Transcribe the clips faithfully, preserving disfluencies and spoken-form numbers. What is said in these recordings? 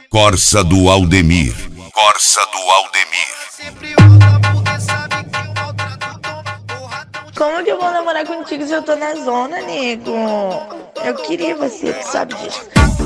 Corsa do Aldemir. Corsa do Aldemir. Como que eu vou namorar contigo se eu tô na zona, nego? Eu queria você, tu sabe disso.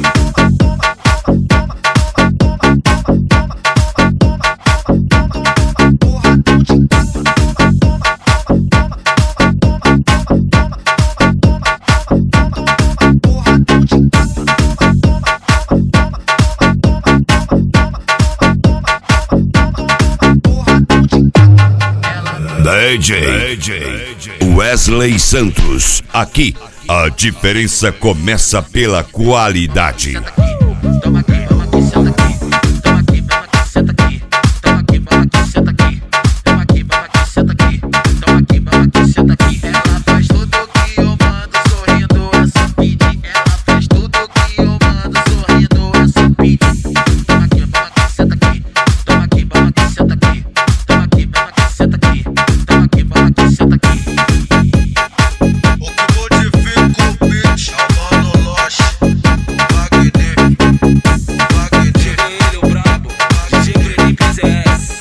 D J Wesley Santos. Aqui, a diferença começa pela qualidade. Toma aqui, toma aqui, senta aqui. Toma aqui, toma aqui, senta aqui. Toma aqui, toma aqui, senta aqui. Toma aqui, toma aqui, senta aqui. Toma aqui, toma aqui, senta aqui. Ela faz tudo que eu mando, sorrindo, essa pede. Ela faz tudo que eu mando, sorrindo, essa pede. Toma aqui, toma aqui, senta aqui. Toma aqui, toma aqui, senta aqui. Toma aqui, toma aqui, senta aqui. Toma aqui, toma aqui, senta aqui. O que modifica o beat, chamando Lost, o Wagner, o Wagner, Ele, o brabo, D J Felipe Z S.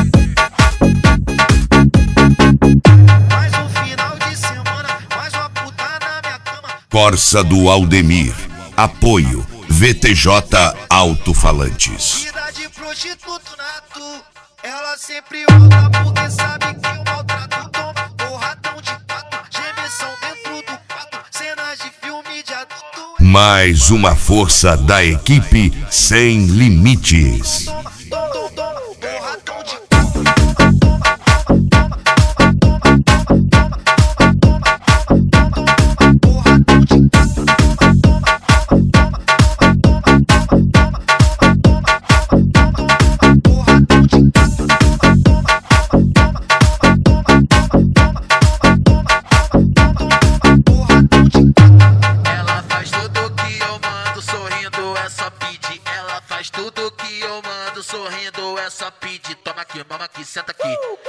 mais um final de semana, mais uma puta na minha cama. Corsa do Aldemir. Apoio V T J Alto-Falantes. Vida de prostituto nato, ela sempre volta porque sabe que eu maltrato. Toma porradão de quatro, gemição dentro do quarto, cenas de filme de adulto. Mais uma força da equipe sem limites. Toma, toma, toma, porradão de quatro. Porradão de porradão de porradão de Ela faz tudo que eu mando, sorrindo, essa pede. Ela faz tudo que eu mando, sorrindo, essa pede. Toma aqui, mama aqui, senta aqui.